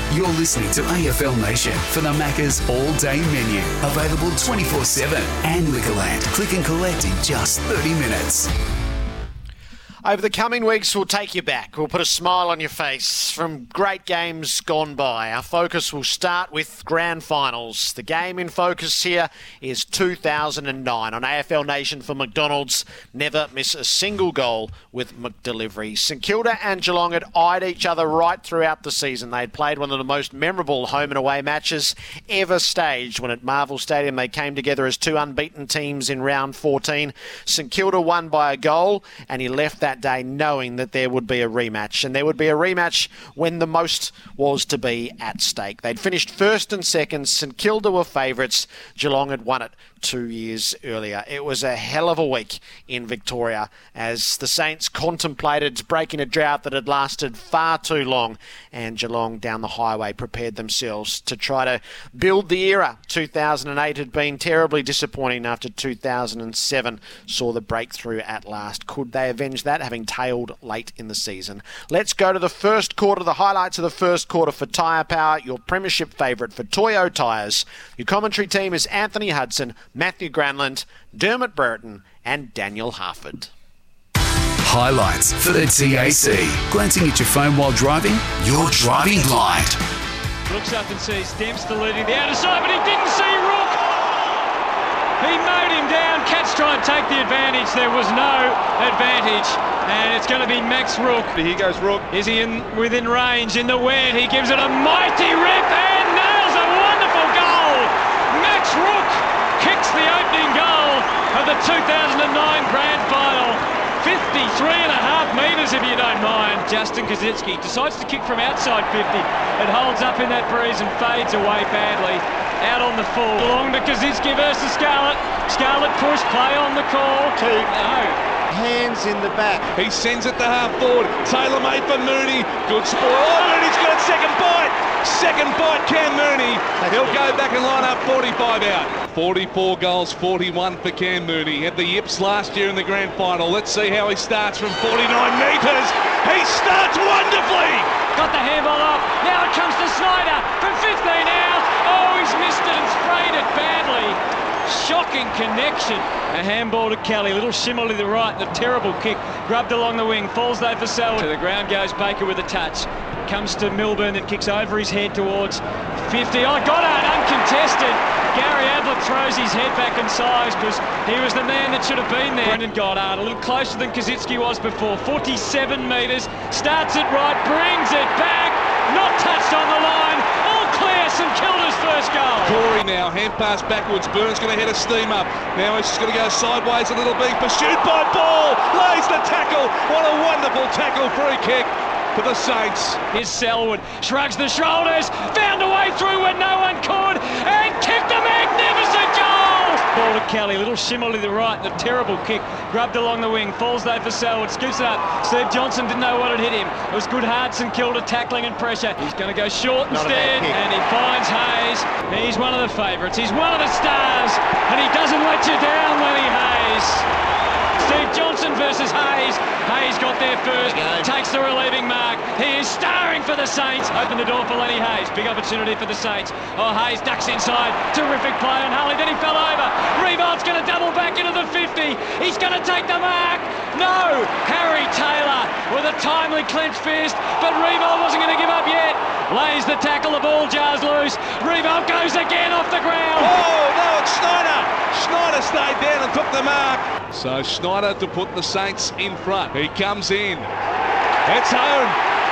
You're listening to AFL Nation for the Macca's all-day menu. Available 24/7 and Liquorland. Click and collect in just 30 minutes. Over the coming weeks, we'll take you back. We'll put a smile on your face from great games gone by. Our focus will start with grand finals. The game in focus here is 2009 on AFL Nation for McDonald's. Never miss a single goal with McDelivery. St Kilda and Geelong had eyed each other right throughout the season. They had played one of the most memorable home and away matches ever staged when at Marvel Stadium they came together as two unbeaten teams in round 14. St Kilda won by a goal, and he left that day knowing that there would be a rematch, and there would be a rematch when the most was to be at stake. They'd finished first and second. St Kilda were favourites. Geelong had won it 2 years earlier. It was a hell of a week in Victoria as the Saints contemplated breaking a drought that had lasted far too long, and Geelong down the highway prepared themselves to try to build the era. 2008 had been terribly disappointing after 2007 saw the breakthrough at last. Could they avenge that, having tailed late in the season? Let's go to the first quarter, the highlights of the first quarter for Tyre Power, your premiership favourite for Toyo Tyres. Your commentary team is Anthony Hudson, Matthew Granlund, Dermot Brereton and Daniel Harford. Highlights for the TAC. Glancing at your phone while driving? You're driving blind. Looks up and sees Dempster leading the outer side, but he didn't see Rook. He mowed him down. Cats try and take the advantage. There was no advantage. And it's going to be Max Rook. Here goes Rook. Is he within range in the wet? He gives it a mighty rip and nails a wonderful goal. Max Rook kicks the opening goal of the 2009 Grand Final. 53.5 metres if you don't mind. Justin Kosicki decides to kick from outside 50. It holds up in that breeze and fades away badly. Out on the full. Along to Kosicki versus Scarlett. Scarlett push, play on the call. No. Hands in the back. He sends it to half forward. Taylor made for Mooney. Good spoil. Oh, Mooney's got a second bite. Second bite, Cam Mooney. He'll go back and line up 45 out. 44 goals, 41 for Cam Mooney. Had the yips last year in the grand final. Let's see how he starts from 49 metres. He starts wonderfully. Got the handball up. Now it comes to Snyder from 15 out. Oh, he's missed it and sprayed it badly. Shocking connection. A handball to Kelly. Little shimmer to the right. The terrible kick. Grubbed along the wing. Falls though for Selwood. To the ground goes Baker with a touch. Comes to Milburn and kicks over his head towards 50. Oh, Goddard uncontested. Gary Ablett throws his head back in size because he was the man that should have been there. Brendan Goddard a little closer than Kosicki was before. 47 metres. Starts it right. Brings it back. Not touched on the line. All clear. St Kilda's first goal. Corey now. Hand pass backwards. Burns going to head a steam up. Now he's just going to go sideways a little bit. Pursued by Ball. Lays the tackle. What a wonderful tackle. Free kick for the Saints. Here's Selwood, shrugs the shoulders, found a way through when no one could, and kicked a magnificent goal! Ball to Kelly, little shimmer to the right, the terrible kick, grubbed along the wing, falls though for Selwood, scoops it up. Steve Johnson didn't know what had hit him. It was good hard St Kilda tackling and pressure. He's going to go short instead, and he finds Hayes. He's one of the favourites, he's one of the stars, and he doesn't let you down, Lenny Hayes. Steve Johnson versus Hayes. Hayes got there first, takes the relieving mark. He is starring for the Saints. Open the door for Lenny Hayes. Big opportunity for the Saints. Oh, Hayes ducks inside. Terrific play on Harley. Then he fell over. Revold's going to double back into the 50. He's going to take the mark. No! Harry Taylor with a timely clenched fist, but Revold wasn't going to give up yet. Lays the tackle, the ball jars loose. Revold goes again off the ground. Oh, no, it's Snyder. Snyder stayed down and took the mark. So Snyder to put the Saints in front. He comes in. It's home.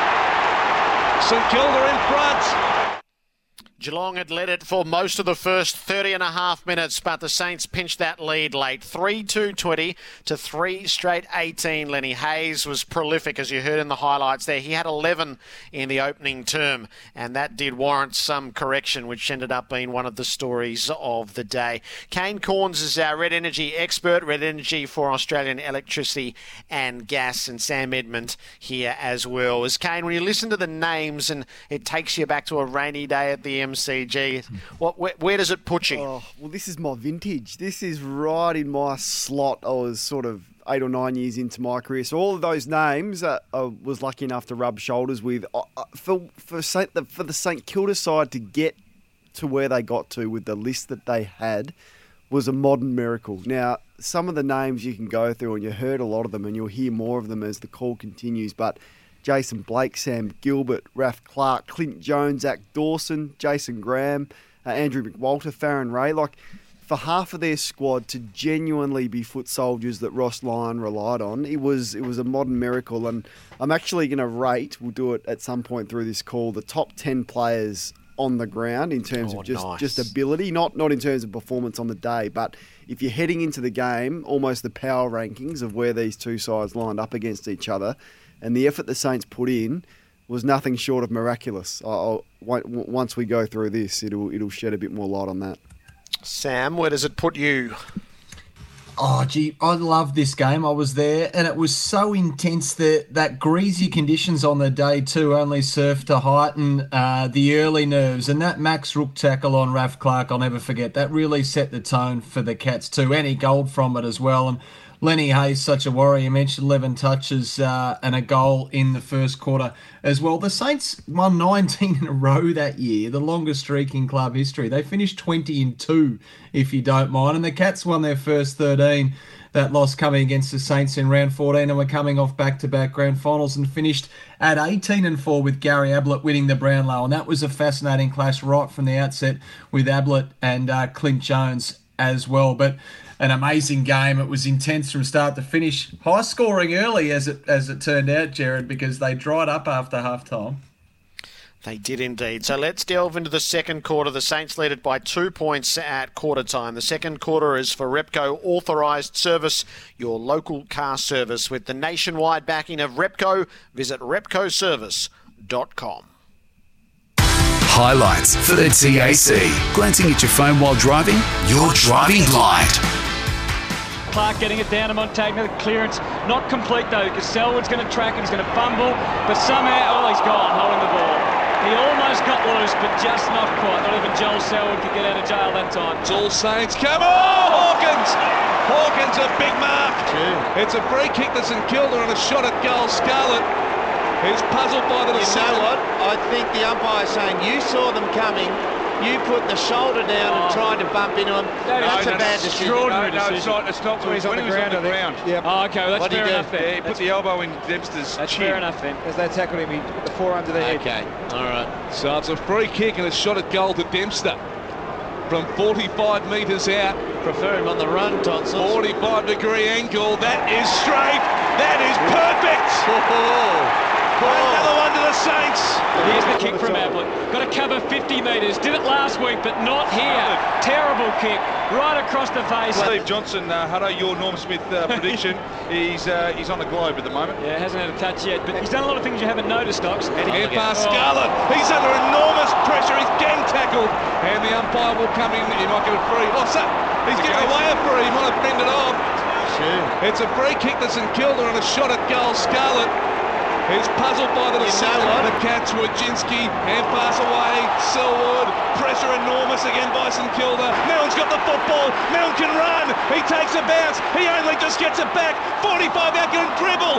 St Kilda in front. Geelong had led it for most of the first 30.5 minutes, but the Saints pinched that lead late. 3-2-20 to 3 straight 18. Lenny Hayes was prolific, as you heard in the highlights there. He had 11 in the opening term, and that did warrant some correction, which ended up being one of the stories of the day. Kane Corns is our Red Energy expert, Red Energy for Australian electricity and gas, and Sam Edmund here as well. As Kane, when you listen to the names and it takes you back to a rainy day at the MCG. Where does it put you? Oh, well, this is my vintage. This is right in my slot. I was sort of 8 or 9 years into my career. So all of those names I was lucky enough to rub shoulders with. For the St Kilda side to get to where they got to with the list that they had was a modern miracle. Now, some of the names you can go through, and you heard a lot of them, and you'll hear more of them as the call continues, but Jason Blake, Sam Gilbert, Raf Clark, Clint Jones, Zach Dawson, Jason Graham, Andrew McWalter, Farron Ray, for half of their squad to genuinely be foot soldiers that Ross Lyon relied on, it was a modern miracle. And I'm actually going to rate, we'll do it at some point through this call, the top 10 players on the ground in terms of just ability, not in terms of performance on the day, but if you're heading into the game, almost the power rankings of where these two sides lined up against each other, and the effort the Saints put in was nothing short of miraculous. Once we go through this, it'll shed a bit more light on that. Sam, where does it put you? Oh, gee, I love this game. I was there, and it was so intense that greasy conditions on the day too only served to heighten the early nerves. And that Max Rook tackle on Raf Clark, I'll never forget. That really set the tone for the Cats too. Any gold from it as well. And Lenny Hayes, such a warrior. You mentioned 11 touches and a goal in the first quarter as well. The Saints won 19 in a row that year, the longest streak in club history. They finished 20-2, if you don't mind. And the Cats won their first 13. That loss coming against the Saints in round 14, and were coming off back-to-back grand finals and finished at 18-4 with Gary Ablett winning the Brownlow. And that was a fascinating clash right from the outset with Ablett and Clint Jones as well. But an amazing game. It was intense from start to finish. High scoring early as it turned out, Jared, because they dried up after half-time. They did indeed. So let's delve into the second quarter. The Saints led it by 2 points at quarter time. The second quarter is for Repco Authorised Service, your local car service. With the nationwide backing of Repco, visit repcoservice.com. Highlights for the TAC. Glancing at your phone while driving? You're driving blind. Clark getting it down to Montagna. The clearance not complete though, because Selwood's going to track and he's going to fumble, but somehow, he's gone holding the ball. He almost got loose, but just not quite. Not even Joel Selwood could get out of jail that time. It's all Saints. Come on, Hawkins! Hawkins, a big mark. It's a free kick to St Kilda and a shot at goal. Scarlett is puzzled by the decision. You know what? I think the umpire's saying you saw them coming. You put the shoulder down and tried to bump into him. That's a bad decision. No, it's not when he's on the ground. Yep. Oh, okay, well, that's fair enough then. Yeah, he put the elbow in Dempster's That's chin. fair enough then. As they tackled him, he put the forearm to the head. Okay, all right. So it's a free kick and a shot at goal to Dempster from 45 metres out. Prefer him on the run, Tonsils. 45-degree angle. That is straight. That is perfect. Another one to the Saints. Here's the kick from Ablett. Got to cover 50 metres. Did it last week, but not here. Terrible kick. Right across the face. Steve Johnson, Hutto, your Norm Smith prediction. He's on the globe at the moment. Yeah, hasn't had a touch yet, but he's done a lot of things you haven't noticed, Ox. Here past Scarlett. He's under enormous pressure. He's gang tackled. And the umpire will come in. He might get a free. He's giving away a free. He might have fended off. It's a free kick to St Kilda and a shot at goal. Scarlett is puzzled by the decision. The Cats, Wojcinski, hand pass away. Selwood, pressure enormous again by St Kilda. Milne's got the football. Milne can run. He takes a bounce. He only just gets it back. 45 out, can dribble.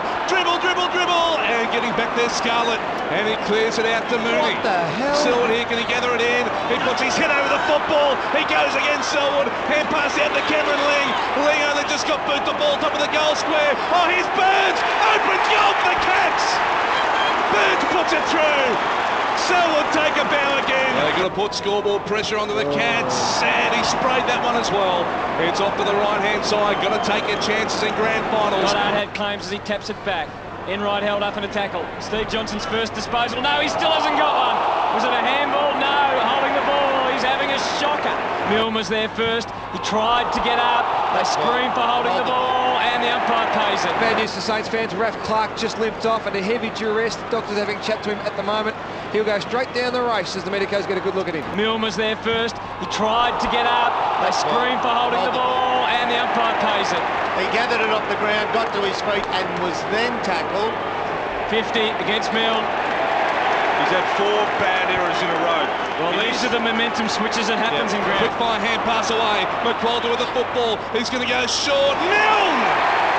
And getting back there, Scarlett. And he clears it out to Mooney. What the hell? Selwood here, can he gather it in? He puts his head over the football. He goes against Selwood. Hand pass out to Cameron Ling. Ling only just got boot the ball top of the goal square. Oh, here's Burns. Open goal for the Cats. Burns puts it through. Selwood take a bow again. They're going to put scoreboard pressure onto the Cats, and he sprayed that one as well. It's off to the right-hand side. Got to take your chances in grand finals. Goddard had claims as he taps it back. Enright held up in a tackle. Steve Johnson's first disposal. No, he still hasn't got one. Was it a handball? No. Holding the ball. He's having a shocker. Milne was there first. He tried to get up. They screamed for holding the ball, and the umpire pays it. Bad news for Saints fans. Raf Clark just limped off at a heavy duress. The doctor's having a chat to him at the moment. He'll go straight down the race as the medicos get a good look at him. Milne was there first. He tried to get up. They screamed for holding the ball, and the umpire pays it. He gathered it off the ground, got to his feet, and was then tackled. 50 against Milne. He's had 4 bad errors in a row. Well, these are the momentum switches that happens in ground. Quick fire hand pass away. McWalter with the football. He's going to go short. Milne!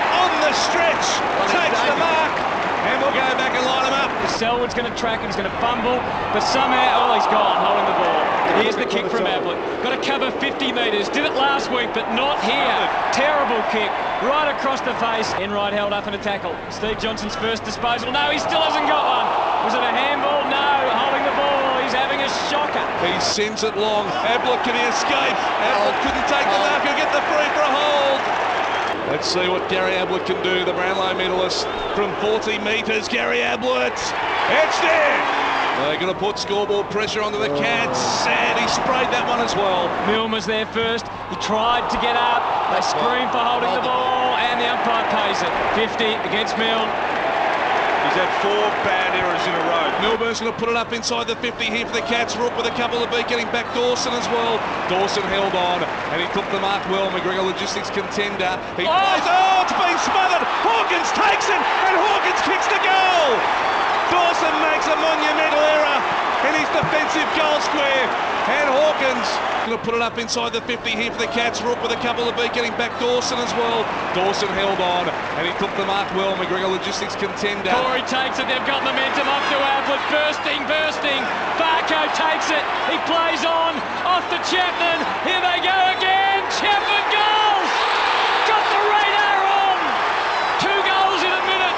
on the stretch, takes the mark, and we'll go back and line him up. Selwood's going to track and he's going to fumble, but somehow, he's gone, holding the ball. Here's the kick from Ablett. Got to cover 50 metres. Did it last week, but not here. Terrible kick, right across the face. Enright held up in a tackle. Steve Johnson's first disposal. No, he still hasn't got one. Was it a handball? No, holding the ball. He's having a shocker. He sends it long. Ablett, can he escape? Ablett couldn't take the mark. He'll get the free for a hold. Let's see what Gary Ablett can do, the Brownlow medalist from 40 metres. Gary Ablett, it's there. They're going to put scoreboard pressure onto the Cats, and he sprayed that one as well. Milne was there first. He tried to get up. They screamed for holding the ball, and the umpire pays it. 50 against Milne. He's had 4 bad errors in a row. Milburn's going to put it up inside the 50 here for the Cats. Rook with a couple of beat, getting back Dawson as well. Dawson held on, and he took the mark well. McGregor Logistics contender. He plays. Oh, it's been smothered. Hawkins takes it, and Hawkins kicks the goal. Dawson makes a monumental error in his defensive goal square, and Hawkins going to put it up inside the 50 here for the Cats. Rook with a couple of beat, getting back Dawson as well. Dawson held on, and he took the mark well. McGregor Logistics contender. Corey takes it. They've got momentum up to Ablett. Bursting. Barco takes it. He plays on. Off to Chapman. Here they go again. Chapman goals. Got the radar on. 2 goals in a minute.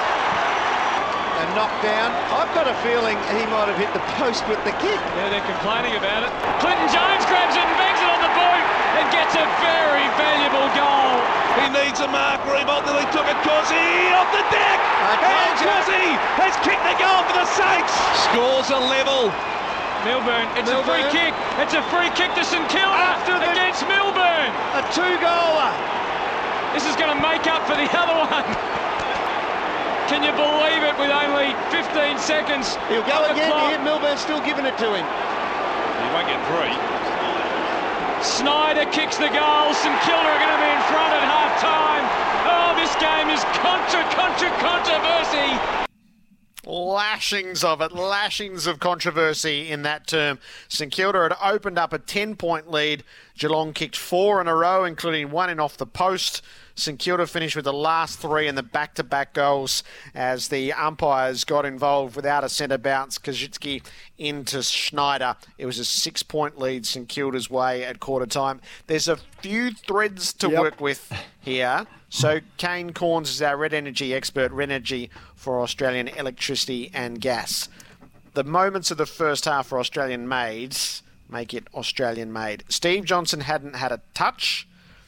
A knockdown. I've got a feeling he might have hit the post with the kick. Yeah, they're complaining about it. Clinton Jones grabs it and bangs it on the boot and gets a very valuable goal. He needs a mark. Rebolt nearly took it. Cozzy off the deck. And Cozzy has kicked the goal for the Saints. Scores a level. Milburn, it's a free kick. It's a free kick to St Kilda against Milburn. A 2-goaler. This is going to make up for the other one. Can you believe it, with only 15 seconds? He'll go again here. Milburn's still giving it to him. He won't get 3. Snyder kicks the goal. St Kilda are going to be in front at half-time. Oh, this game is controversy. Lashings of controversy in that term. St Kilda had opened up a 10-point lead. Geelong kicked 4 in a row, including 1 in off the post. St Kilda finished with the last 3 in the back-to-back goals as the umpires got involved without a centre bounce. Kazitsky into Schneider. It was a 6-point lead St Kilda's way at quarter time. There's a few threads to work with here. So Kane Corns is our Red Energy expert, Red Energy for Australian electricity and gas. The moments of the first half for Australian maids make it Australian made. Steve Johnson hadn't had a touch.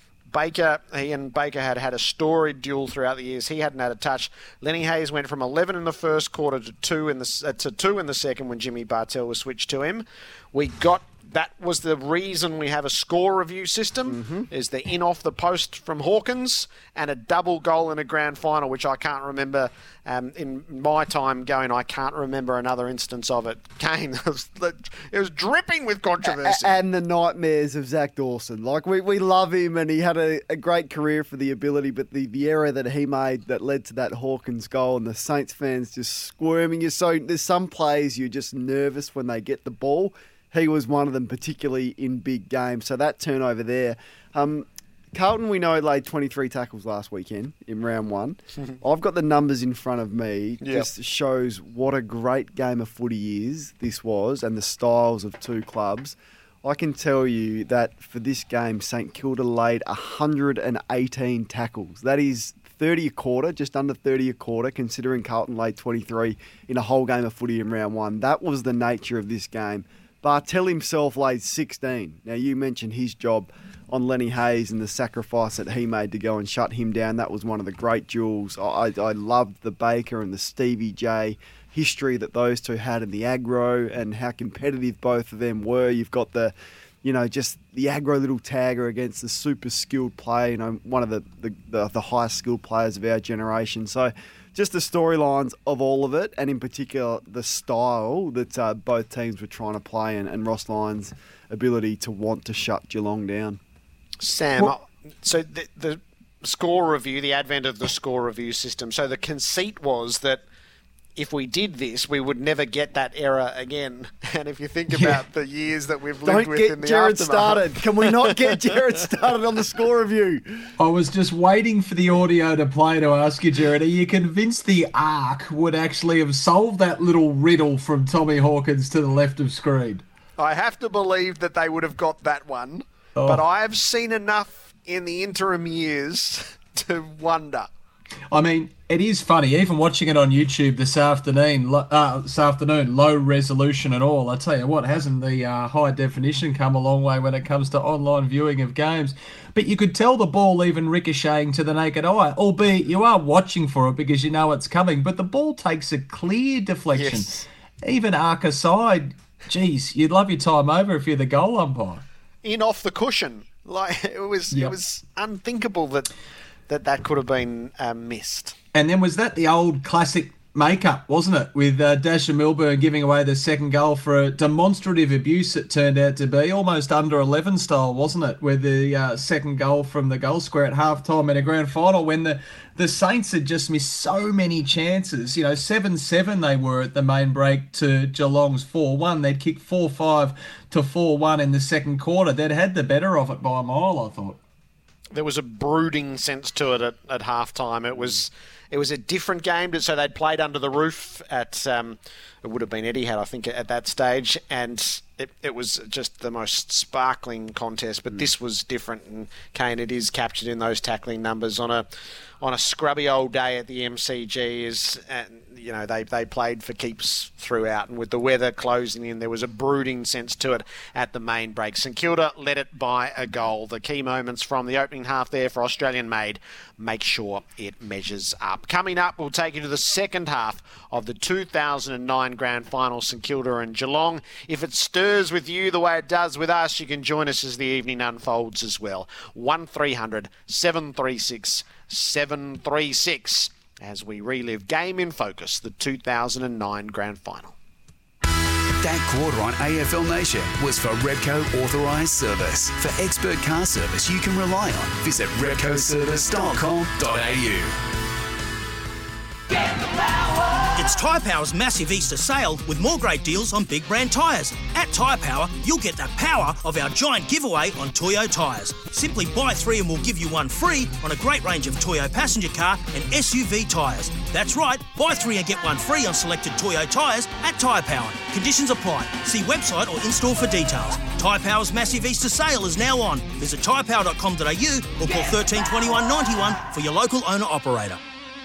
He and Baker had had a storied duel throughout the years. He hadn't had a touch. Lenny Hayes went from 11 in the first quarter to 2 in the second when Jimmy Bartell was switched to him. That was the reason we have a score review system, is the in-off the post from Hawkins and a double goal in a grand final, which I can't remember in my time going. I can't remember another instance of it. Kane, it was dripping with controversy. And the nightmares of Zach Dawson. Like, we love him and he had a great career for the ability, but the error that he made that led to that Hawkins goal and the Saints fans just squirming. So there's some players you're just nervous when they get the ball. He was one of them, particularly in big games. So that turnover there. Carlton, we know, laid 23 tackles last weekend in round 1. I've got the numbers in front of me. Just shows what a great game of footy this was, and the styles of 2 clubs. I can tell you that for this game, St Kilda laid 118 tackles. That is 30 a quarter, just under 30 a quarter, considering Carlton laid 23 in a whole game of footy in round 1. That was the nature of this game. Bartell himself laid 16. Now, you mentioned his job on Lenny Hayes and the sacrifice that he made to go and shut him down. That was one of the great duels. I loved the Baker and the Stevie J history that those two had in the aggro and how competitive both of them were. You've got just the aggro little tagger against the super skilled player, one of the highest skilled players of our generation. So just the storylines of all of it, and in particular the style that both teams were trying to play and Ross Lyon's ability to want to shut Geelong down. Sam, so the score review, the advent of the score review system, so the conceit was that if we did this, we would never get that error again. And if you think about the years that we've lived with in the Jared aftermath. started. Can we not get Jared started on the score review? I was just waiting for the audio to play to ask you, Jared, are you convinced the Ark would actually have solved that little riddle from Tommy Hawkins to the left of screen? I have to believe that they would have got that one, but I have seen enough in the interim years to wonder. I mean, it is funny, even watching it on YouTube this afternoon, low resolution and all. I tell you what, hasn't the high definition come a long way when it comes to online viewing of games? But you could tell the ball even ricocheting to the naked eye, albeit you are watching for it because you know it's coming. But the ball takes a clear deflection. Yes. Even arc aside, geez, you'd love your time over if you're the goal umpire. In off the cushion. Like it was unthinkable that could have been missed. And then was that the old classic makeup, wasn't it? With Dasher Milburn giving away the second goal for a demonstrative abuse it turned out to be, almost under 11 style, wasn't it? With the second goal from the goal square at halftime in a grand final when the Saints had just missed so many chances. 7-7 they were at the main break to Geelong's 4-1. They'd kicked 4-5 to 4-1 in the second quarter. They'd had the better of it by a mile, I thought. There was a brooding sense to it at halftime. It was a different game. So they'd played under the roof at it would have been Etihad, I think, at that stage, and it was just the most sparkling contest. But this was different, and Kane, it is captured in those tackling numbers on a scrubby old day at the MCG. They played for keeps throughout, and with the weather closing in, there was a brooding sense to it at the main break. St Kilda led it by a goal. The key moments from the opening half there for Australian made. Make sure it measures up. Coming up, we'll take you to the second half of the 2009 Grand Final, St Kilda and Geelong. If it stirs with you the way it does with us, you can join us as the evening unfolds as well. 1300 736 736 as we relive Game in Focus, the 2009 Grand Final. That quarter on AFL Nation was for Repco Authorised Service. For expert car service you can rely on, visit repcoservice.com.au. It's Tyre Power's massive Easter sale with more great deals on big brand tyres. At Tyre Power, you'll get the power of our giant giveaway on Toyo tyres. Simply buy 3 and we'll give you 1 free on a great range of Toyo passenger car and SUV tyres. That's right, buy 3 and get 1 free on selected Toyo tyres at Tyre Power. Conditions apply. See website or in-store for details. Tyre Power's massive Easter sale is now on. Visit tyrepower.com.au or call 13 21 91 for your local owner-operator.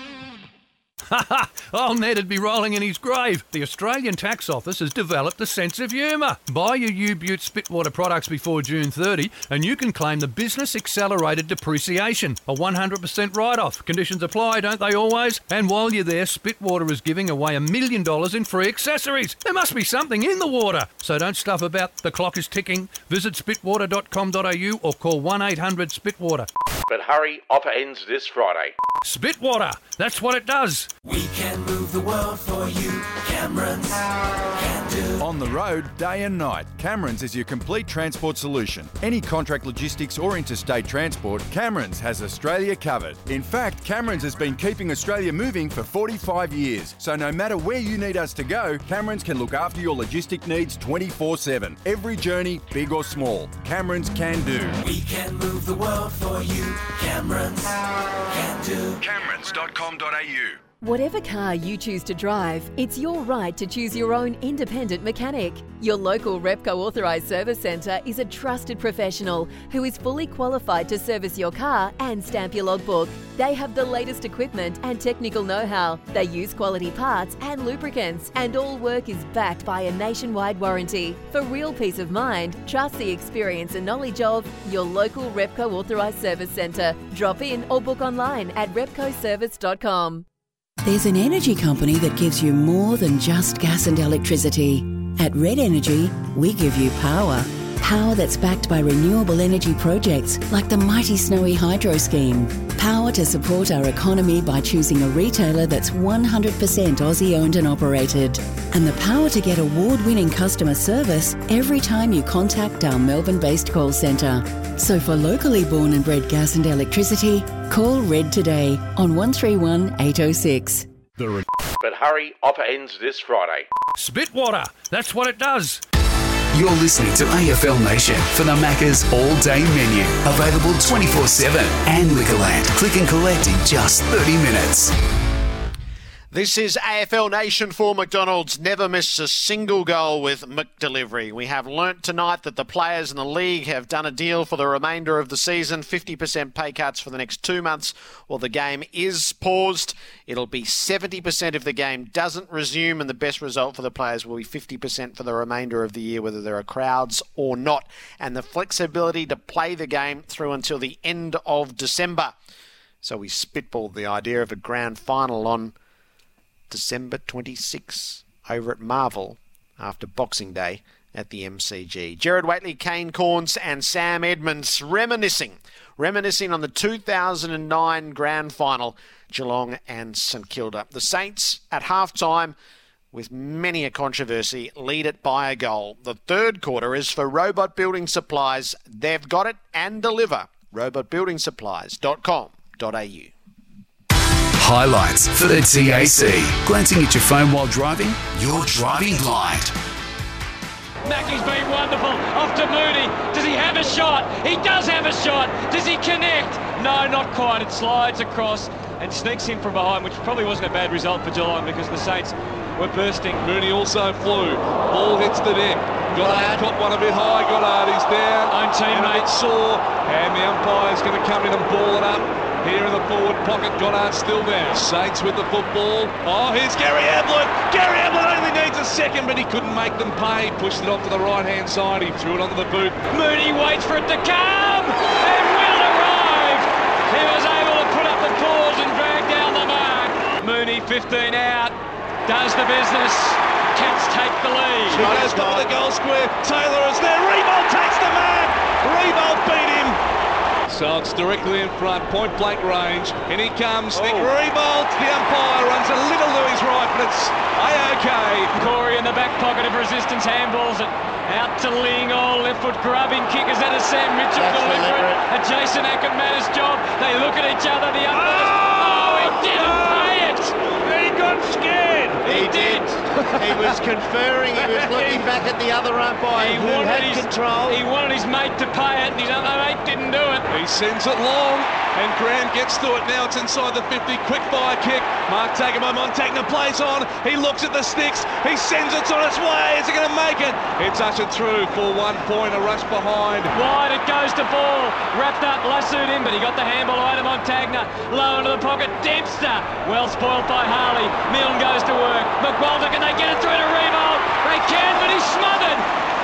Old Ned'd be rolling in his grave. The Australian Tax Office has developed a sense of humour. Buy your U-Butte Spitwater products before June 30 and you can claim the Business Accelerated Depreciation, a 100% write-off. Conditions apply, don't they always? And while you're there, Spitwater is giving away $1 million in free accessories. There must be something in the water. So don't stuff about. The clock is ticking. Visit spitwater.com.au or call 1-800-SPITWATER. But hurry, offer ends this Friday. Spitwater, that's what it does. We can move the world for you. Cameron's can do. On the road, day and night, Cameron's is your complete transport solution. Any contract logistics or interstate transport, Cameron's has Australia covered. In fact, Cameron's has been keeping Australia moving for 45 years. So no matter where you need us to go, Cameron's can look after your logistic needs 24/7. Every journey, big or small, Cameron's can do. We can move the world for you. Cameron's can do. Camerons.com.au. Whatever car you choose to drive, it's your right to choose your own independent mechanic. Your local Repco Authorised Service Centre is a trusted professional who is fully qualified to service your car and stamp your logbook. They have the latest equipment and technical know-how. They use quality parts and lubricants, and all work is backed by a nationwide warranty. For real peace of mind, trust the experience and knowledge of your local Repco Authorised Service Centre. Drop in or book online at repcoservice.com. There's an energy company that gives you more than just gas and electricity. At Red Energy, we give you power. Power that's backed by renewable energy projects like the mighty Snowy Hydro Scheme. Power to support our economy by choosing a retailer that's 100% Aussie owned and operated. And the power to get award-winning customer service every time you contact our Melbourne-based call centre. So for locally born and bred gas and electricity, call Red today on 131 806. But hurry, offer ends this Friday. Spitwater, that's what it does. You're listening to AFL Nation for the Macca's all-day menu. Available 24/7 and Liquorland. Click and collect in just 30 minutes. This is AFL Nation for McDonald's. Never miss a single goal with McDelivery. We have learnt tonight that the players in the league have done a deal for the remainder of the season. 50% pay cuts for the next 2 months while the game is paused. It'll be 70% if the game doesn't resume, and the best result for the players will be 50% for the remainder of the year, whether there are crowds or not. And the flexibility to play the game through until the end of December. So we spitballed the idea of a grand final on December 26 over at Marvel after Boxing Day at the MCG. Gerard Whateley, Kane Corns and Sam Edmonds reminiscing on the 2009 grand final, Geelong and St Kilda. The Saints at halftime, with many a controversy, lead it by a goal. The third quarter is for Robot Building Supplies. They've got it and deliver. robotbuildingsupplies.com.au. Highlights for the TAC. Glancing at your phone while driving? You're driving blind. Mackey's been wonderful. Off to Moody. Does he have a shot? He does have a shot. Does he connect? No, not quite. It slides across and sneaks in from behind, which probably wasn't a bad result for Geelong because the Saints were bursting. Mooney also flew. Ball hits the deck. Goddard caught one a bit high. Goddard, he's down. Own teammate. A bit sore. And the umpire's going to come in and ball it up. Here in the forward pocket, Goddard still there. Saints with the football. Oh, here's Gary Ablett. Gary Ablett only needs a second, but he couldn't make them pay. Pushed it off to the right-hand side. He threw it onto the boot. Mooney waits for it to come, and when it arrived, he was able to put up the paws and drag down the mark. Mooney, 15 out, does the business. Cats take the lead. He goes top of the goal square. Taylor is there. Revolt takes the mark. Revolt beat him. So it's directly in front, point-blank range. In he comes, Nick Revolt. The umpire runs a little to his right, but it's A-OK. Corey in the back pocket of resistance, handballs it out to Ling. Oh, left foot grubbing kick. Is that a Sam Mitchell deliberate? A Jason Ackermanis job. They look at each other, the umpires. Oh, he didn't pay it. He got scared. He did. He was conferring. He was looking back at the other umpire who had control. He wanted his mate to pay it, and his other mate didn't do it. He sends it long, and Graham gets to it. Now it's inside the 50. Quick fire kick. Mark taken by Montagna plays on. He looks at the sticks. He sends it on its way. Is he going to make it? It's ushered through for 1 point. A rush behind. Wide it goes to ball. Wrapped up, lassoed in, but he got the handball away to Montagna. Low into the pocket. Dempster. Well spoiled by Harley. Milne goes to work. McWalter, can they get it through to Revolt? They can, but he's smothered.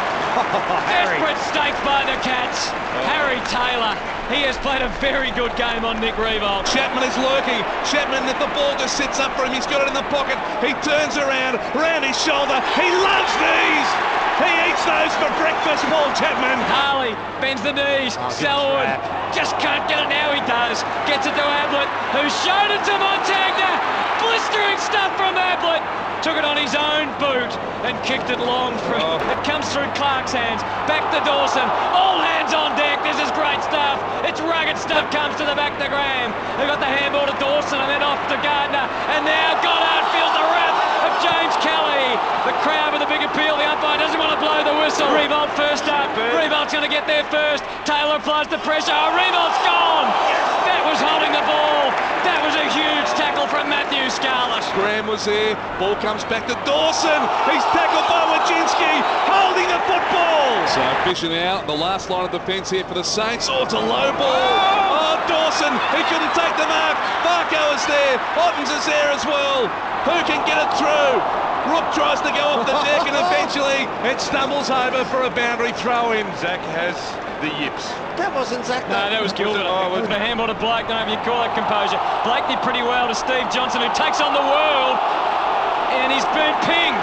Desperate stake by the Cats. Harry Taylor. He has played a very good game on Nick Revolt. Chapman is lurking. Chapman, if the ball just sits up for him, he's got it in the pocket. He turns around his shoulder. He loves these. He eats those for breakfast, Paul Chapman. Harley bends the knees. Selwood just can't get it. Now he does. Gets it to Ablett, who showed it to Montagna. Blistering stuff from Ablett. Took it on his own boot and kicked it long through. It comes through Clark's hands. Back to Dawson. All hands on deck. This is great stuff. It's rugged stuff. Comes to the back to Graham. They got the handball to Dawson and then off to Gardner. And now Goddard feels the wrath of James Kelly. The crowd with a big appeal. The umpire doesn't want to blow the whistle. Revolt first up. Revolt's going to get there first. Taylor applies the pressure. Oh, Revolt's gone. That was holding the ball. That was a huge tackle from Matthew Scarlett. Graham was there. Ball comes back to Dawson. He's tackled by Wojcinski, holding the football. So Fisher now, the last line of defence here for the Saints. Oh, it's a low ball. Oh, Dawson, he couldn't take the mark. Barco is there. Ottens is there as well. Who can get it through? Rook tries to go off the deck and eventually it stumbles over for a boundary throw-in. Zach has the yips. That wasn't Zach. No, that was Gilbert. It was a handball to Blake. Don't know if you call that composure. Blake did pretty well to Steve Johnson, who takes on the world, and he's been pinged.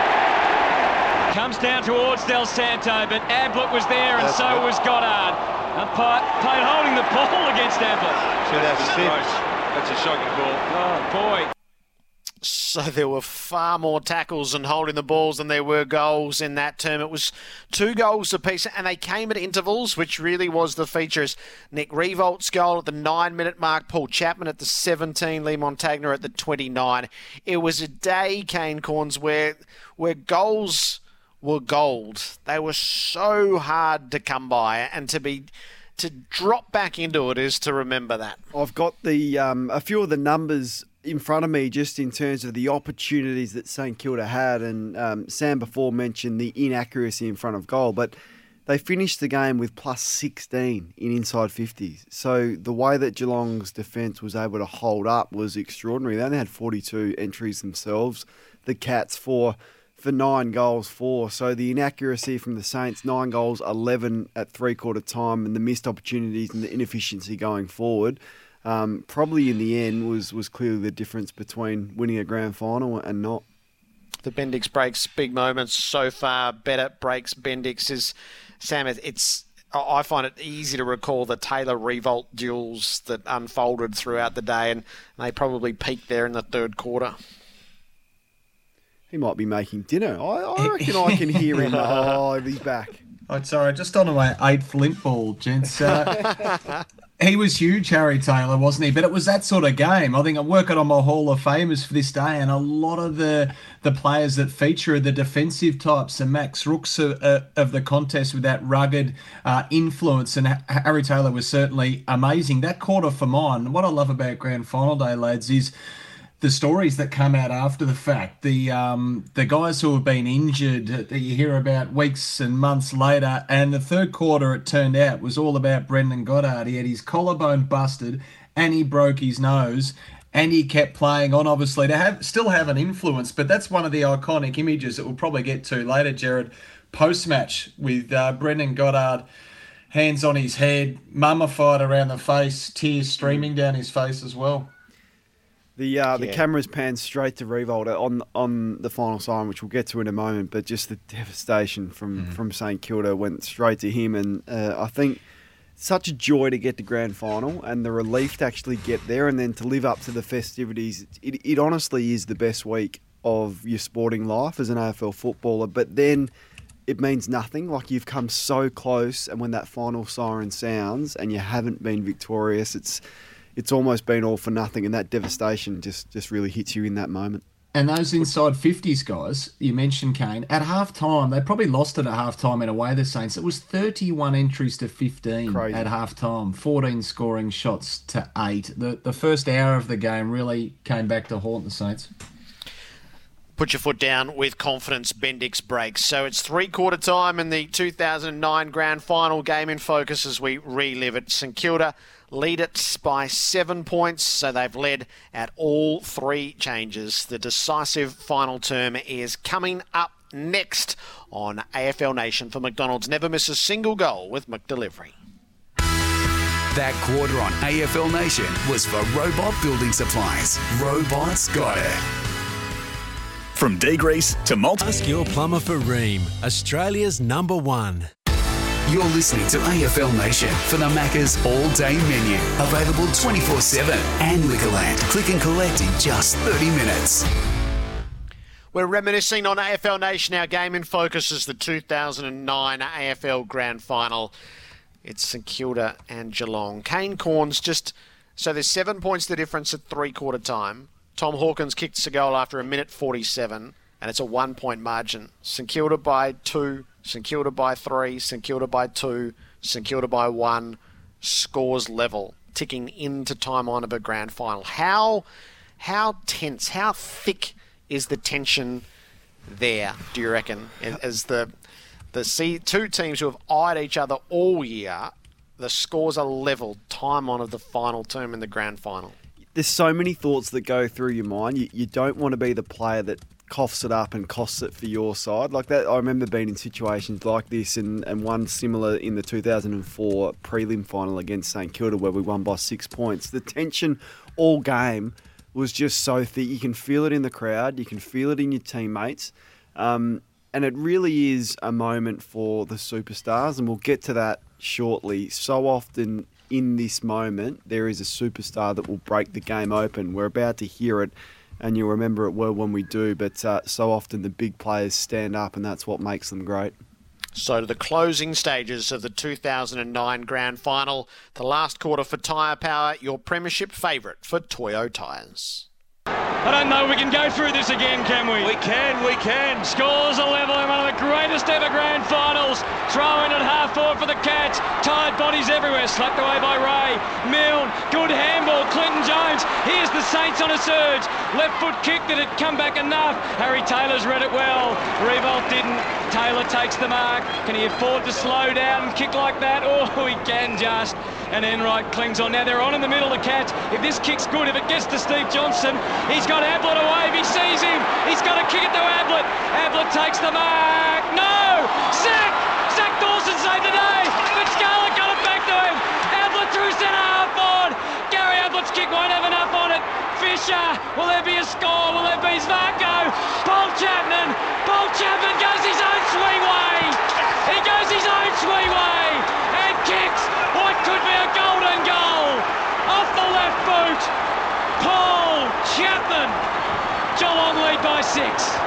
Comes down towards Del Santo, but Ablett was there, and so was Goddard. Umpire played holding the ball against Ablett. That's a shocking call. Oh boy. So there were far more tackles and holding the balls than there were goals in that term. It was 2 goals apiece, and they came at intervals, which really was the features. Nick Riewoldt goal at the 9-minute mark, Paul Chapman at the 17, Lee Montagna at the 29. It was a day, Kane Corns, where goals were gold. They were so hard to come by, and to drop back into it is to remember that. I've got the a few of the numbers in front of me just in terms of the opportunities that St Kilda had, and Sam before mentioned the inaccuracy in front of goal, but they finished the game with plus 16 in inside 50s. So the way that Geelong's defence was able to hold up was extraordinary. They only had 42 entries themselves. The Cats for 9 goals for. So the inaccuracy from the Saints, 9 goals, 11 at three-quarter time, and the missed opportunities and the inefficiency going forward, probably in the end was clearly the difference between winning a grand final and not. The Bendix Breaks big moments so far. Better Breaks Bendix is, Sam, I find it easy to recall the Taylor Riewoldt duels that unfolded throughout the day, and they probably peaked there in the third quarter. He might be making dinner. I reckon I can hear him. Oh, he's back. Oh, sorry, just on my 8th lint ball, gents. He was huge, Harry Taylor, wasn't he? But it was that sort of game. I think I'm working on my Hall of Famers for this day, and a lot of the players that feature are the defensive types, the Max Rooks of the contest with that rugged influence, and Harry Taylor was certainly amazing. That quarter for mine, what I love about Grand Final Day, lads, is the stories that come out after the fact, the guys who have been injured that you hear about weeks and months later, and the third quarter, it turned out, was all about Brendan Goddard. He had his collarbone busted and he broke his nose, and he kept playing on, obviously, to still have an influence. But that's one of the iconic images that we'll probably get to later, Jared, post-match with Brendan Goddard, hands on his head, mummified around the face, tears streaming down his face as well. The cameras panned straight to Riewoldt on the final siren, which we'll get to in a moment, but just the devastation from St Kilda went straight to him, and I think such a joy to get to grand final and the relief to actually get there and then to live up to the festivities. It honestly is the best week of your sporting life as an AFL footballer, but then it means nothing. Like, you've come so close, and when that final siren sounds and you haven't been victorious, it's almost been all for nothing, and that devastation just really hits you in that moment. And those inside 50s guys, you mentioned, Kane, at half-time, they probably lost it at half-time in a way, the Saints. It was 31 entries to 15 at half-time, 14 scoring shots to 8. The first hour of the game really came back to haunt the Saints. Put your foot down with confidence, Bendix Breaks. So it's three-quarter time in the 2009 Grand Final. Game in focus as we relive it. St Kilda lead it by 7 points, so they've led at all 3 changes. The decisive final term is coming up next on AFL Nation, for McDonald's never miss a single goal with McDelivery. That quarter on AFL Nation was for Robot Building Supplies. Robots got it. From degrease to multi... Ask your plumber for Rheem, Australia's #1. You're listening to AFL Nation for the Macca's all-day menu. Available 24/7 and Liquorland. Click and collect in just 30 minutes. We're reminiscing on AFL Nation. Our game in focus is the 2009 AFL Grand Final. It's St Kilda and Geelong. Kane Corns so there's 7 points the difference at three-quarter time. Tom Hawkins kicked a goal after 1:47, and it's a 1-point margin. St Kilda by 2, St Kilda by 3, St Kilda by 2, St Kilda by 1. Scores level, ticking into time on of a grand final. How tense, how thick is the tension there, do you reckon? As the two teams who have eyed each other all year, the scores are level, time on of the final term in the grand final. There's so many thoughts that go through your mind. You don't want to be the player that coughs it up and costs it for your side. Like that, I remember being in situations like this and one similar in the 2004 prelim final against St Kilda where we won by 6 points. The tension all game was just so thick. You can feel it in the crowd. You can feel it in your teammates. And it really is a moment for the superstars, and we'll get to that shortly. So often in this moment, there is a superstar that will break the game open. We're about to hear it and you'll remember it well when we do, but so often the big players stand up, and that's what makes them great. So to the closing stages of the 2009 Grand Final, the last quarter for Tyre Power, your premiership favourite for Toyo Tyres. I don't know we can go through this again, can we? We can. Scores are level in one of the greatest ever grand finals. Throw in at half forward for the Cats. Tired bodies everywhere, slapped away by Ray. Milne, good handball. Clinton Jones. Here's the Saints on a surge. Left foot kick that had come back enough. Harry Taylor's read it well. Revolt didn't. Taylor takes the mark. Can he afford to slow down and kick like that? Oh, he can just. And Enright clings on. Now they're on in the middle, the Cats. If this kick's good, if it gets to Steve Johnson, he's got Ablett away. If he sees him, he's got to kick it to Ablett. Ablett takes the mark. No! Zach Dawson saved the day, but Scarlett got it back to him. Ablett through centre half forward. Gary Ablett's kick won't have enough on it. Fisher, will there be a score? Will there be Zvarko? Paul Chapman goes his own sweet way. He goes his own sweet way and kicks what could be a golden goal off the left boot. Paul Chapman. Geelong lead by 6.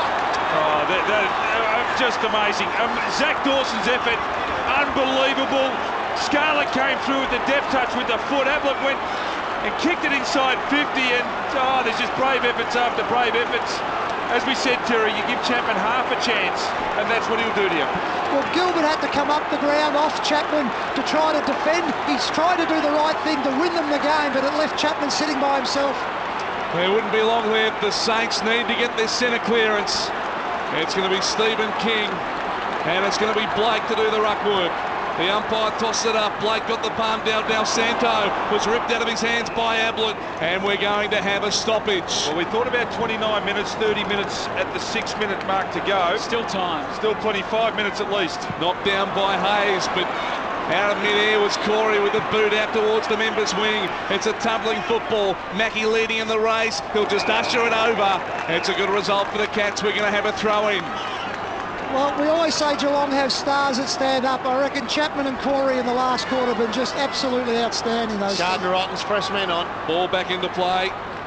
Oh, just amazing. Zach Dawson's effort, unbelievable. Scarlett came through with the depth touch with the foot. Ablett went and kicked it inside 50, and there's just brave efforts after brave efforts. As we said, Terry, you give Chapman half a chance, and that's what he'll do to you. Well, Gilbert had to come up the ground off Chapman to try to defend. He's tried to do the right thing to win them the game, but it left Chapman sitting by himself. It wouldn't be long left. The Saints need to get their centre clearance. It's going to be Stephen King, and it's going to be Blake to do the ruck work. The umpire tossed it up. Blake got the palm down. Del Santo was ripped out of his hands by Ablett, and we're going to have a stoppage. Well, we thought about 29 minutes, 30 minutes at the 6-minute mark to go. Still time. Still 25 minutes at least. Knocked down by Hayes, but out of mid-air was Corey with the boot out towards the members' wing. It's a tumbling football. Mackie leading in the race. He'll just usher it over. It's a good result for the Cats. We're going to have a throw-in. Well, we always say Geelong have stars that stand up. I reckon Chapman and Corey in the last quarter have been just absolutely outstanding. Gardner-Otten's press men on. Ball back into play.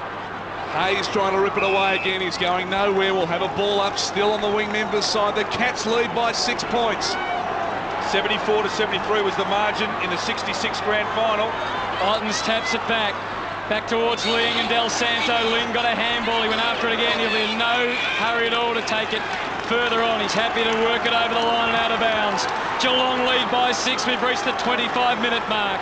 Hayes trying to rip it away again. He's going nowhere. We'll have a ball up still on the wing members' side. The Cats lead by 6 points. 74-73 was the margin in the 66 Grand Final. Ottens taps it back. Back towards Ling and Del Santo. Ling got a handball. He went after it again. He'll be in no hurry at all to take it further on. He's happy to work it over the line and out of bounds. Geelong lead by 6. We've reached the 25-minute mark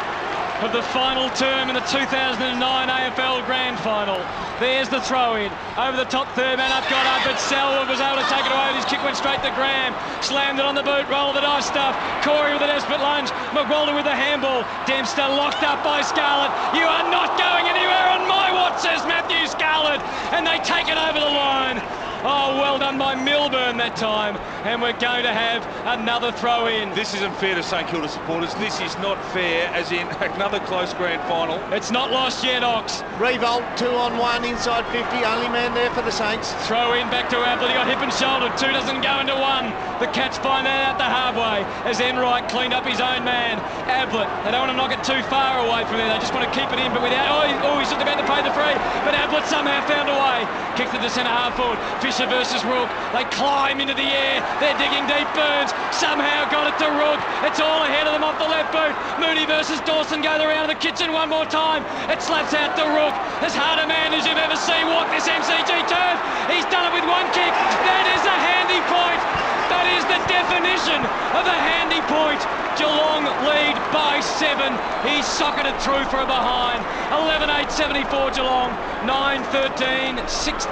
of the final term in the 2009 AFL Grand Final. There's the throw-in. Over the top, third man up, got up, but Selwood was able to take it away. His kick went straight to Graham. Slammed it on the boot, roll of the dice stuff. Corey with a desperate lunge. McWalter with the handball. Dempster locked up by Scarlett. You are not going anywhere on my watch, says Matthew Scarlett. And they take it over the line. Oh, well done by Milburn that time. And we're going to have another throw-in. This isn't fair to St Kilda supporters. This is not fair, as in another close grand final. It's not lost yet, Ox. Revolt, 2-on-1 inside 50. Only man there for the Saints. Throw in back to Ablett. He got hip and shoulder. 2 doesn't go into 1. The Cats find that out the hard way as Enright cleaned up his own man. Ablett, they don't want to knock it too far away from there. They just want to keep it in, but without... he's just about to pay the free. But Ablett somehow found a way. Kicked it to centre half forward. Fisher versus Rook. They climb into the air. They're digging deep. Burns somehow got it to Rook. It's all ahead of them off the left boot. Mooney versus Dawson go around the kitchen one more time. It slaps out to Rook. As hard a man as you've ever seen walk this MCG turf. He's done it with one kick. That is a handy point. That is the definition of a handy point. Geelong lead by 7. He's socketed through for a behind. 11-8-74 Geelong. 9-13-67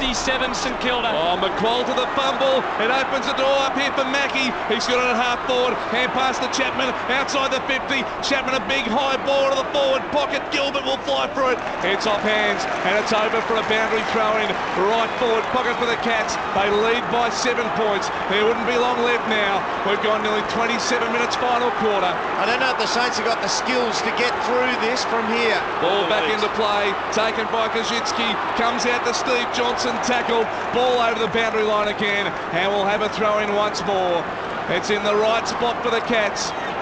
St Kilda. Oh, McQuall to the fumble. It opens the door up here for Mackie. He's got it at half forward. Hand pass to Chapman outside the 50. Chapman a big high ball to the forward pocket. Gilbert will fly through it. It's off hands and it's over for a boundary throw in. Right forward pocket for the Cats. They lead by 7 points. There wouldn't be long left now. We've gone nearly 27 minutes final quarter. I don't know if the Saints have got the skills to get through this from here. Ball back into play, taken by Kajitsky, comes out to Steve Johnson, tackled, ball over the boundary line again, and we'll have a throw in once more. It's in the right spot for the Cats.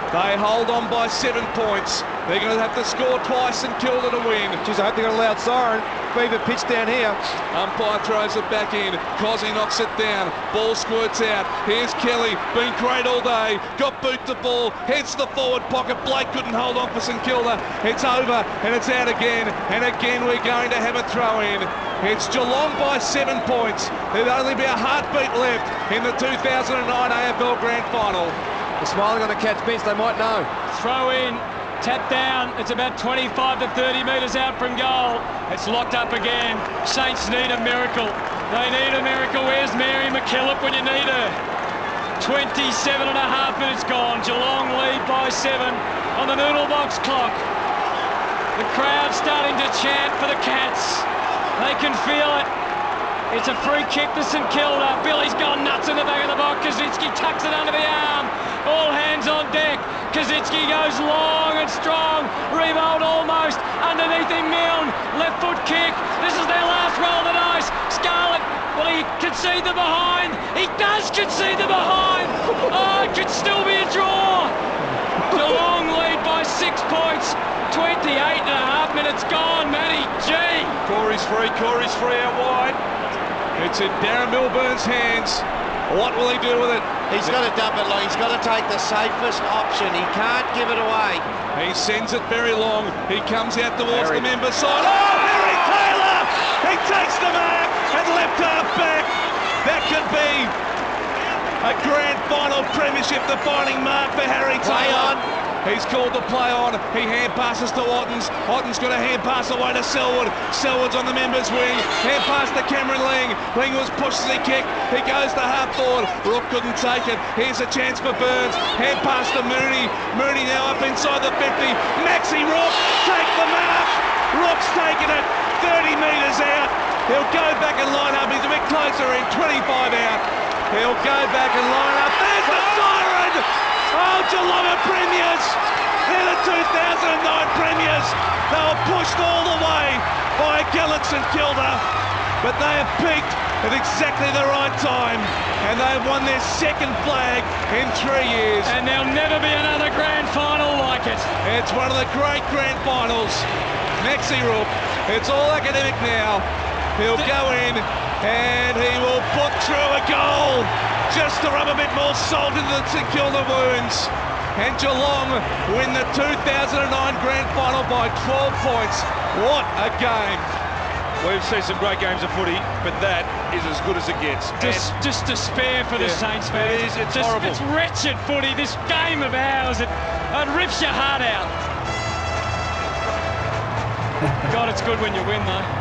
They hold on by 7 points. They're going to have to score twice and Kilda to win. Geez, I hope they got a loud siren. Beaver pitch down here. Umpire throws it back in. Cozzy knocks it down. Ball squirts out. Here's Kelly. Been great all day. Got boot the ball. Heads to the forward pocket. Blake couldn't hold on for St Kilda. It's over and it's out again. And again we're going to have a throw in. It's Geelong by 7 points. There'll only be a heartbeat left in the 2009 AFL Grand Final. They're smiling on the Cats bench. They might know. Throw in. Tap down, it's about 25 to 30 metres out from goal. It's locked up again. Saints need a miracle. They need a miracle. Where's Mary McKillop when you need her? 27 and a half minutes gone. Geelong lead by 7 on the noodle box clock. The crowd starting to chant for the Cats. They can feel it. It's a free kick to St Kilda. Billy's gone nuts in the back of the box. Kaczynski tucks it under the arm. All hands on deck. Kaczynski goes long and strong. Rebound almost underneath him. Milne. Left foot kick. This is their last roll of the dice. Scarlett, will he concede the behind? He does concede the behind. Oh, it could still be a draw. Geelong lead by 6 points. 28 and a half minutes gone. Matty G. Corey's free out wide. It's in Darren Milburn's hands. What will he do with it? He's got to dump it long. He's got to take the safest option. He can't give it away. He sends it very long. He comes out towards the member side. Oh, Harry Taylor! He takes the mark and left half back. That could be a grand final premiership defining mark for Harry Taylor. He's called the play on. He hand passes to Ottens. Ottens got a hand pass away to Selwood. Selwood's on the members' wing. Hand pass to Cameron Ling. Ling was pushed as he kicked. He goes to half forward. Rook couldn't take it. Here's a chance for Burns. Hand pass to Mooney. Mooney now up inside the 50. Maxi Rook, take the mark. Rook's taken it 30 metres out. He'll go back and line up. He's a bit closer in, 25 out. He'll go back and line up. There's the siren! Oh, Geelong are premiers! They're the 2009 premiers! They were pushed all the way by Gallants and Kilda, but they have peaked at exactly the right time, and they've won their second flag in 3 years. And there'll never be another grand final like it. It's one of the great grand finals. Maxi Rook, it's all academic now. He'll go in and he will put through a goal just to rub a bit more salt into the St Kilda wounds. And Geelong win the 2009 grand final by 12 points. What a game. We've seen some great games of footy, but that is as good as it gets. Just despair for the Saints, man. It is, it's horrible. It's wretched footy, this game of ours. It rips your heart out. God, it's good when you win, though.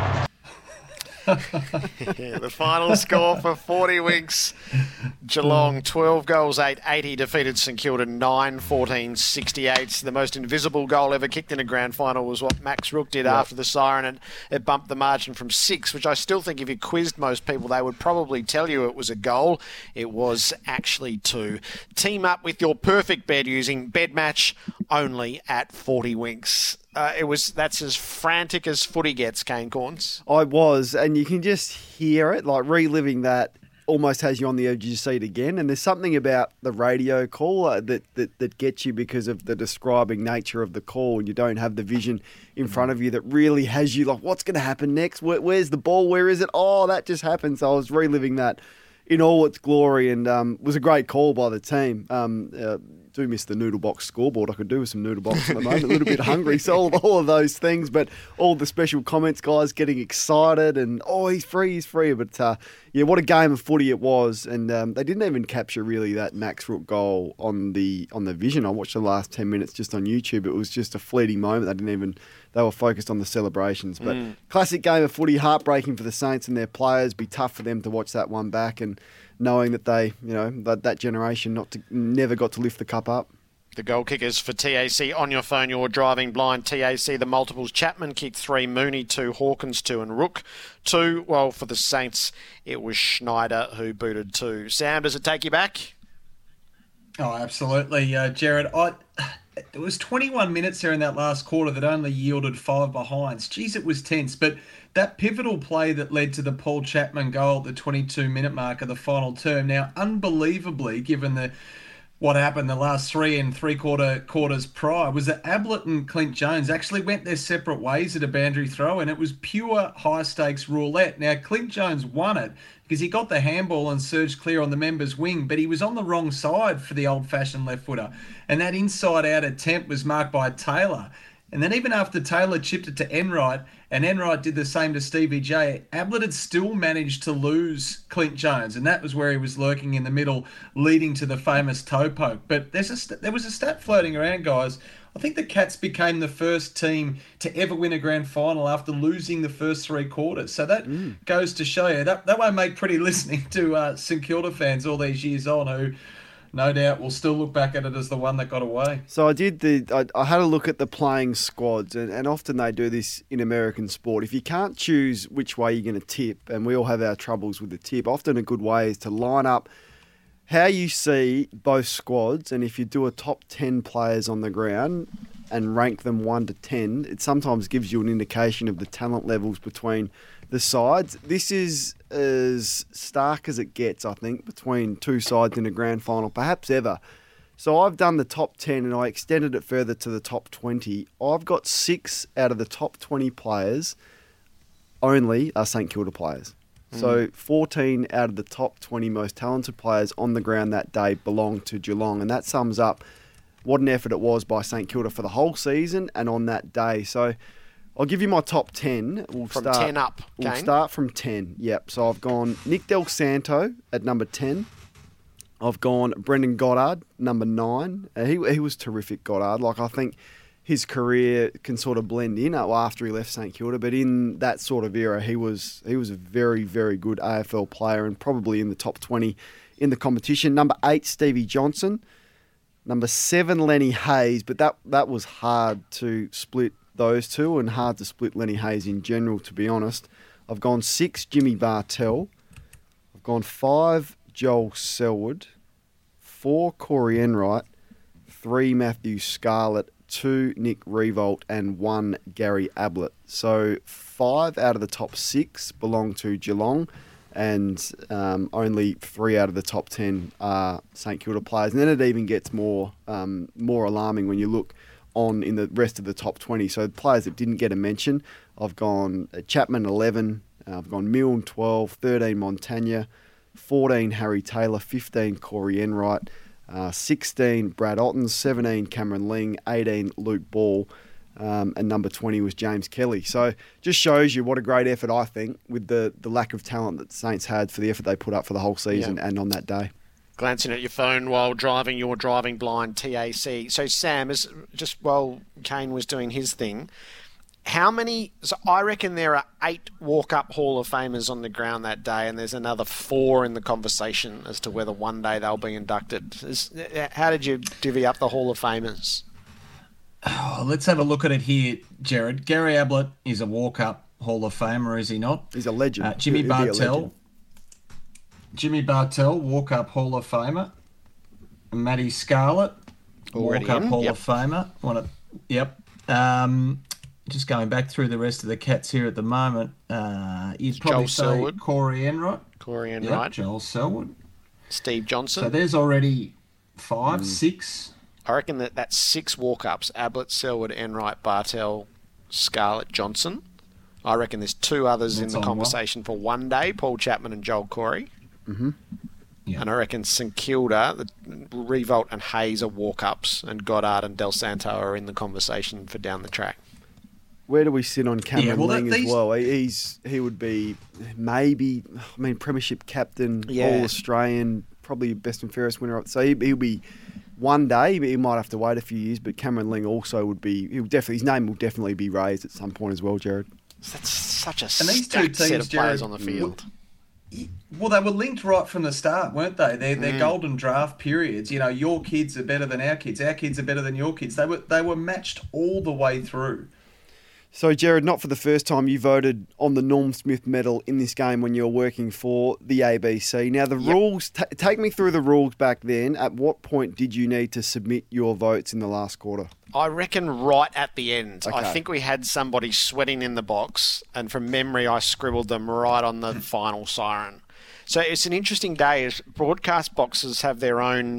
Yeah, the final score for 40 Winks. Geelong 12 goals, 8-80 defeated St Kilda 9-14-68. The most invisible goal ever kicked in a grand final was what Max Rook did after the siren, and it bumped the margin from 6, which I still think if you quizzed most people they would probably tell you it was a goal. It was actually 2. Team up with your perfect bed using Bed Match only at 40 Winks. That's as frantic as footy gets, Kane Corns. I was, and you can just hear it, like reliving that almost has you on the edge of your seat again. And there's something about the radio call that gets you because of the describing nature of the call, and you don't have the vision in front of you that really has you like, what's going to happen next? Where's the ball? Where is it? Oh, that just happened. So I was reliving that in all its glory, and was a great call by the team. Do miss the noodle box scoreboard. I could do with some noodle box at the moment. A little bit hungry, so all of those things. But all the special comments, guys getting excited, and he's free. But yeah, what a game of footy it was. And they didn't even capture really that Max Rook goal on the vision. I watched the last 10 minutes just on YouTube. It was just a fleeting moment. They were focused on the celebrations. But classic game of footy, heartbreaking for the Saints and their players. Be tough for them to watch that one back, and knowing that they, that generation never got to lift the cup up. The goal kickers for TAC on your phone, you're driving blind. TAC, the multiples, Chapman kicked 3, Mooney 2, Hawkins 2 and Rook 2. Well, for the Saints, it was Schneider who booted 2. Sam, does it take you back? Oh, absolutely, Jared. There was 21 minutes there in that last quarter that only yielded 5 behinds. Geez, it was tense. But that pivotal play that led to the Paul Chapman goal at the 22-minute mark of the final term, now unbelievably, given what happened the last 3 and 3/4 quarters prior was that Ablett and Clint Jones actually went their separate ways at a boundary throw, and it was pure high-stakes roulette. Now, Clint Jones won it because he got the handball and surged clear on the member's wing, but he was on the wrong side for the old-fashioned left footer, and that inside-out attempt was marked by Taylor. And then even after Taylor chipped it to Enright, and Enright did the same to Stevie J, Ablett had still managed to lose Clint Jones, and that was where he was lurking in the middle, leading to the famous toe poke. But there was a stat floating around, guys. I think the Cats became the first team to ever win a grand final after losing the first 3 quarters. So that goes to show you. That won't make pretty listening to St Kilda fans all these years on, who no doubt will still look back at it as the one that got away. So I had a look at the playing squads, and often they do this in American sport. If you can't choose which way you're going to tip, and we all have our troubles with the tip, often a good way is to line up how you see both squads, and if you do a top 10 players on the ground and rank them 1 to 10, it sometimes gives you an indication of the talent levels between the sides. This is as stark as it gets, I think, between two sides in a grand final, perhaps ever. So I've done the top 10 and I extended it further to the top 20. I've got 6 out of the top 20 players only are St Kilda players. So 14 out of the top 20 most talented players on the ground that day belong to Geelong, and that sums up what an effort it was by St Kilda for the whole season and on that day. So I'll give you my top 10. We'll From start, 10 up, We'll Kane. start from 10, yep. So I've gone Nick Del Santo at number 10. I've gone Brendan Goddard, number 9. He was terrific, Goddard. Like, I think his career can sort of blend in after he left St Kilda, but in that sort of era, he was a very, very good AFL player and probably in the top 20 in the competition. Number 8, Stevie Johnson. Number 7, Lenny Hayes, but that was hard to split those two and hard to split Lenny Hayes in general, to be honest. I've gone 6, Jimmy Bartell. I've gone 5, Joel Selwood. 4, Corey Enright. 3, Matthew Scarlett. 2, Nick Revolt, and 1, Gary Ablett. So 5 out of the top 6 belong to Geelong, and only 3 out of the top 10 are St Kilda players. And then it even gets more alarming when you look on in the rest of the top 20. So the players that didn't get a mention, I've gone Chapman 11, I've gone Milne 12, 13 Montagna, 14 Harry Taylor, 15 Corey Enright, 16 Brad Ottens, 17 Cameron Ling, 18 Luke Ball, and number 20 was James Kelly. So just shows you what a great effort, I think, with the lack of talent that the Saints had for the effort they put up for the whole season and on that day. Glancing at your phone while driving your driving blind TAC. So Sam, just while Kane was doing his thing, how many? So I reckon there are 8 walk-up Hall of Famers on the ground that day, and there's another 4 in the conversation as to whether one day they'll be inducted. How did you divvy up the Hall of Famers? Oh, let's have a look at it here, Jared. Gary Ablett is a walk-up Hall of Famer, is he not? He's a legend. Jimmy Bartell, walk-up Hall of Famer. Matty Scarlett, walk-up Hall of Famer. Yep. Just going back through the rest of the Cats here at the moment, you'd probably say Selwood. Corey Enright. Yep, Joel Selwood. Steve Johnson. So there's already 5, 6. I reckon that's 6 walk-ups. Ablett, Selwood, Enright, Bartell, Scarlett, Johnson. I reckon there's 2 others in the conversation for one day, Paul Chapman and Joel Corey. Mm-hmm. Yeah. And I reckon St Kilda, Revolt and Hayes are walk-ups, and Goddard and Del Santo are in the conversation for down the track. Where do we sit on Cameron Ling as well? He would be maybe, premiership captain, All-Australian, probably best and fairest winner. So he'll be one day, he might have to wait a few years, but Cameron Ling also would be, his name will definitely be raised at some point as well, Jared. That's such a stacked set of players on the field. Well, they were linked right from the start, weren't they? They're golden draft periods. You know, your kids are better than our kids are better than your kids. They were matched all the way through. So, Jared, not for the first time, you voted on the Norm Smith medal in this game when you were working for the ABC. Now, the rules, take me through the rules back then. At what point did you need to submit your votes in the last quarter? I reckon right at the end. Okay. I think we had somebody sweating in the box, and from memory, I scribbled them right on the final siren. So it's an interesting day as broadcast boxes have their own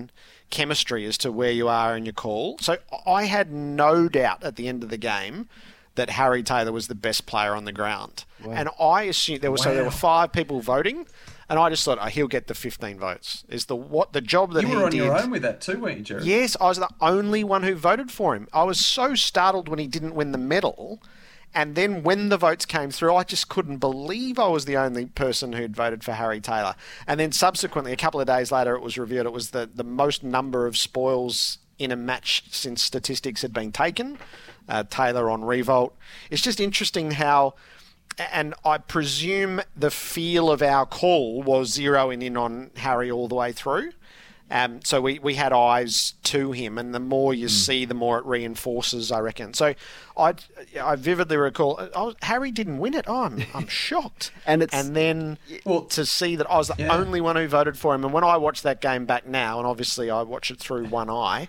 chemistry as to where you are in your call. So I had no doubt at the end of the game that Harry Taylor was the best player on the ground. Wow. And I assumed there were 5 people voting, and I just thought, he'll get the 15 votes. Is the job that he did. You were on your own with that too, weren't you, Jared? Yes, I was the only one who voted for him. I was so startled when he didn't win the medal. And then when the votes came through, I just couldn't believe I was the only person who'd voted for Harry Taylor. And then subsequently, a couple of days later, it was revealed it was the most number of spoils in a match since statistics had been taken. Taylor on Revolt. It's just interesting how, and I presume the feel of our call was zeroing in on Harry all the way through. So we had eyes to him, and the more you see, the more it reinforces, I reckon. So I vividly recall, Harry didn't win it. I'm shocked. And then to see that I was the only one who voted for him, and when I watch that game back now, and obviously I watch it through one eye,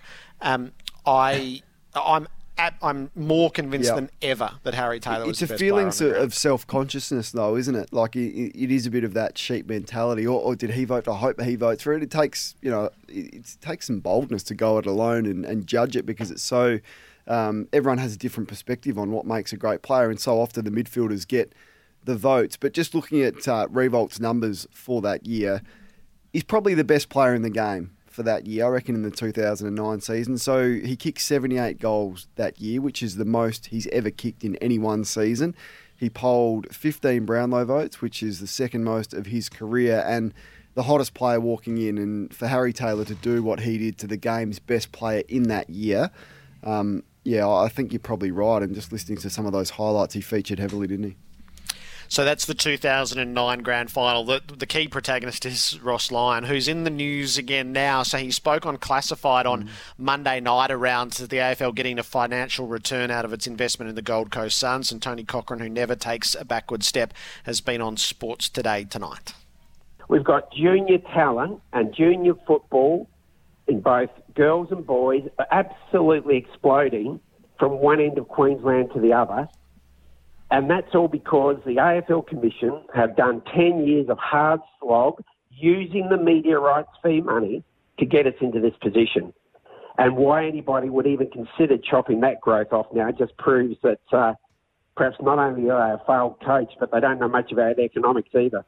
I'm more convinced than ever that Harry Taylor was the best player on the ground. It's a feeling of self-consciousness, though, isn't it? Like, it is a bit of that sheep mentality. Or did he vote? I hope he votes for it. It takes, it takes some boldness to go it alone and judge it, because it's so... everyone has a different perspective on what makes a great player, and so often the midfielders get the votes. But just looking at Revolt's numbers for that year, he's probably the best player in the game for that year, I reckon, in the 2009 season. So he kicked 78 goals that year, which is the most he's ever kicked in any one season. He polled 15 Brownlow votes, which is the second most of his career, and the hottest player walking in. And for Harry Taylor to do what he did to the game's best player in that year, I think you're probably right. And just listening to some of those highlights, he featured heavily, didn't he? So that's the 2009 Grand Final. The key protagonist is Ross Lyon, who's in the news again now. So he spoke on Classified on Monday night around the AFL getting a financial return out of its investment in the Gold Coast Suns. And Tony Cochrane, who never takes a backward step, has been on Sports Today tonight. We've got junior talent and junior football in both girls and boys absolutely exploding from one end of Queensland to the other. And that's all because the AFL Commission have done 10 years of hard slog using the media rights fee money to get us into this position. And why anybody would even consider chopping that growth off now just proves that perhaps not only are they a failed coach, but they don't know much about economics either.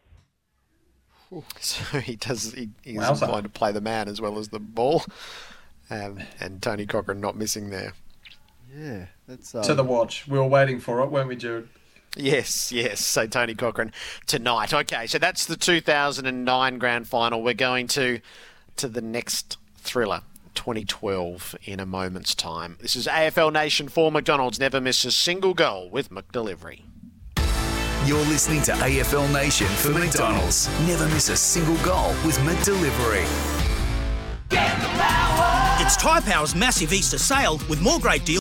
So he's inclined to play the man as well as the ball. And Tony Cochrane not missing there. Yeah, that's... To the watch. We were waiting for it, weren't we, Jared? Yes. So Tony Cochrane tonight. Okay, so that's the 2009 Grand Final. We're going to the next thriller, 2012, in a moment's time. This is AFL Nation for McDonald's. Never miss a single goal with McDelivery. You're listening to AFL Nation for McDonald's. Never miss a single goal with McDelivery. It's Tyre Power's massive Easter sale with more great deals.